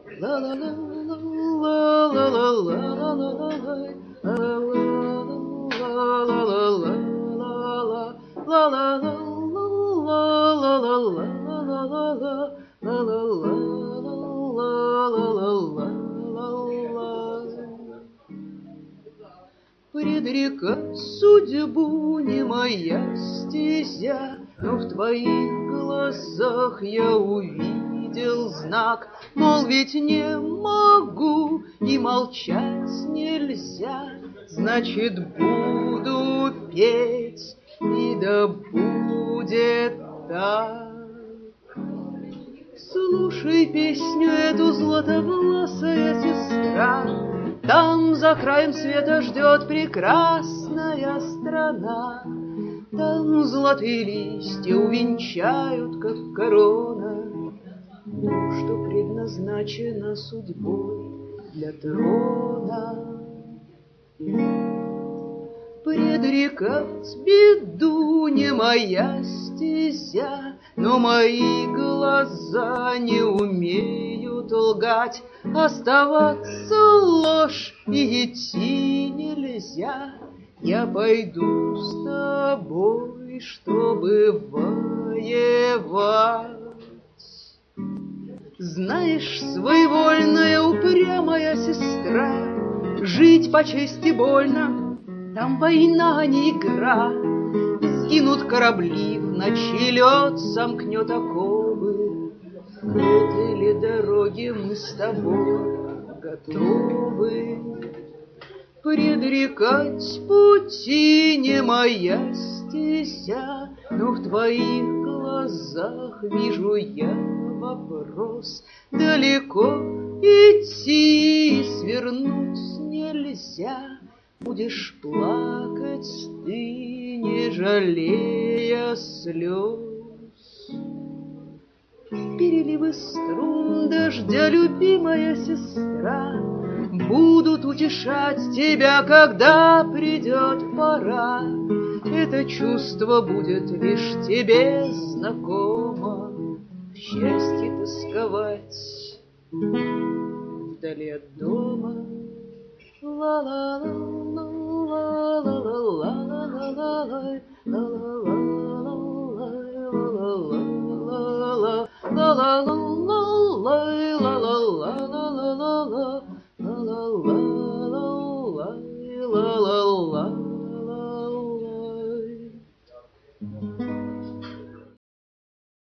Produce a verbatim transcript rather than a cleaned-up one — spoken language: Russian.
Предрекать судьбу не моя стезя, но в твоих глазах я увидел знак, мол, ведь не могу и молчать нельзя, значит, буду петь, и да будет так. Слушай песню эту, златовласая сестра, там за краем света ждет прекрасная страна. Там золотые листья увенчают, как корона, то, что предназначено судьбой для трона. Предрекать беду не моя стезя, но мои глаза не умеют лгать. Оставаться ложь и идти нельзя. Я пойду с тобой, чтобы воевать. Знаешь, своевольная упрямая сестра, жить по чести больно, там война, не игра. Сгинут корабли, в ночи лед сомкнет оковы. К этой ли дороге мы с тобой готовы? Предрекать пути не моя стезя, но в твоих глазах вижу я вопрос. Далеко идти и свернуть нельзя. Будешь плакать ты, не жалея слез. Переливы струн дождя, любимая сестра, будут утешать тебя, когда придет пора. Это чувство будет лишь тебе знакомо. В счастье тосковать вдали от дома. La la la la la la la la la la la la la la la la